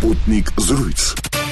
Sputnik զրույց։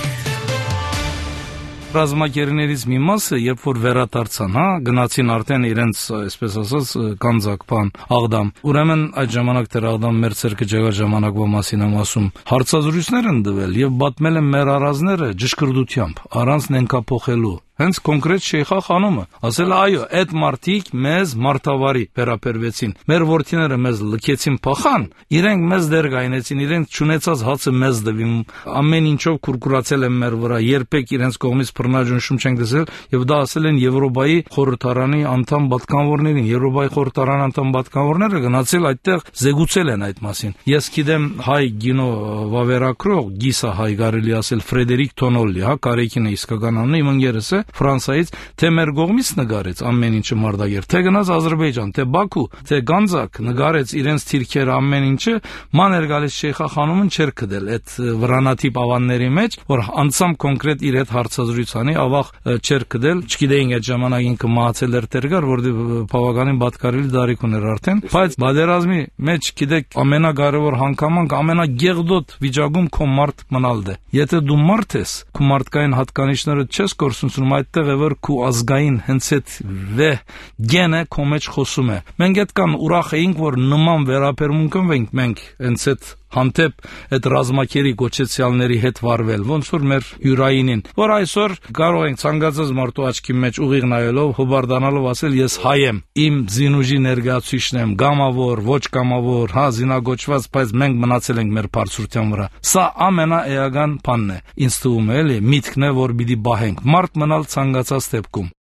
Ռազմակերներից մի մասը, երբ որ վերադարձան, գնացին արդեն իրենց, այսպես ասած, կանձակփան Աղդամ։ Ուրեմն այդ ժամանակ դեռ Աղդամ մեր ցերկը ջեղա ժամանակվա մասին եմ ասում։ Հարցազրույցներ են տվել եւ պատմել են մեր առազները ճշգրտությամբ, առանց նենքափոխելու։ Հենց կոնկրետ Շեյխա խանումը ասել այո, այդ մարդիկ մեզ մարդավարի վերապերվեցին, մեր որդիները մեզ լքեցին փախան, իրենք մեզ դեր գայնեցին, իրենք չունեցած հացը մեզ դվին, ամեն ինչով կուրկուրացել են մեր վրա, երբեք իրենց կողմից բռնաճնշում չենք տեսել եւ դա ասել են Եվրոպայի խորհրդարանի անդամ պատկանվորներին, Եվրոպայի խորհրդարանի անդամ պատկանվորները գնացել այդտեղ զեկուցել են այդ մասին։ Ես գիտեմ հայ գինո վավերակրող, գիսա հայ կարելի ասել Ֆրեդերիկ Թոնոլլի, կարեկին է իսկական անունը, իմ ընկերս է Ֆրանսայից, թե մեր կողմից նկարեց ամեն ինչը մարդագեր, թե գնաց Ադրբեջան, թե Բաքու, թե Գանձակ նկարեց իրենց թիրքերը ամեն ինչը, մաներ գալիս Շեյխա խանումն չէր կդել այդ վրանատիպ ավանների մեջ, որ անցամ կոնկրետ իր հետ հարցազրույց անի, ավաղ չէր կդել, չգիտեին այդ ժամանակ ինքը մահացել էր տերգար, որովհետև բավականին պատկառելի դարիք ուներ արդեն, բայց բادرազմի մեջ գիտեք ամենակարևոր հանգամանք ամենագեղդոտ վիճակում քո մարդ մնալն է։ Եթե դու մարդ ես, քո մարդկային հատկանիշները չես կորսնցնում, այդտեղ է որ քո ազգային հենց այդ վեհ գենը քո մեջ խոսում է։ Մենք այդքան ուրախ էինք, որ նման վերապերմունք ունենք մենք հենց այդ հանդեպ այդ ռազմակերի գոչեցյալների հետ վարվել, ոնց որ մեր յուրայինին, որ այսօր կարող ենք ցանկացած մարդու աչքի մեջ ուղիղ նայելով, հոբարդանալով ասել ես հայ եմ, իմ զինուժի ներկայացուցիչն եմ, գամավոր, ոչ գամավոր, զինագոչված, բայց մենք մնացել ենք մեր բարձրության վրա։ Սա ամենաէական բանն է։ Ինձ թվում է, էլի, միտքն է, որ պիտի բահենք, մարդ մնալ ցանկացած դեպքում։